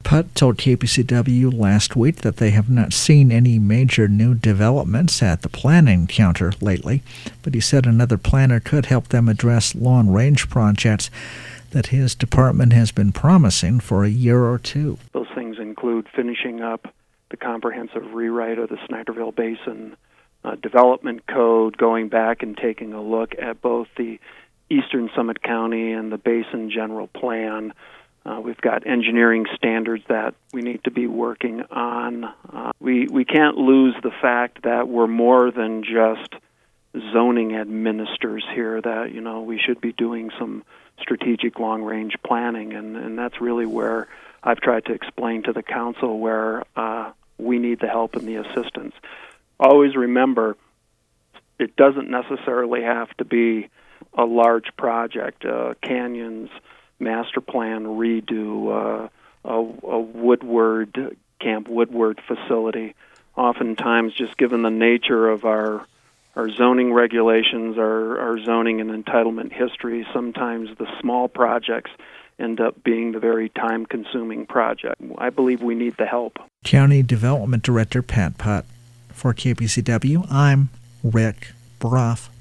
Putt told KPCW last week that they have not seen any major new developments at the planning counter lately, but he said another planner could help them address long-range projects that his department has been promising for a year or two. Those things include finishing up the comprehensive rewrite of the Snyderville Basin Development Code, going back and taking a look at both the Eastern Summit County and the Basin General Plan. We've got engineering standards that we need to be working on. We can't lose the fact that we're more than just zoning administrators here, that, we should be doing some strategic long-range planning, and that's really where I've tried to explain to the council where we need the help and the assistance. Always remember, it doesn't necessarily have to be a large project, canyons, master plan redo, a Woodward, Camp Woodward facility. Oftentimes, just given the nature of our zoning regulations, our zoning and entitlement history, sometimes the small projects end up being the very time-consuming project. I believe we need the help. County Development Director Pat Putt. For KPCW, I'm Rick Brough.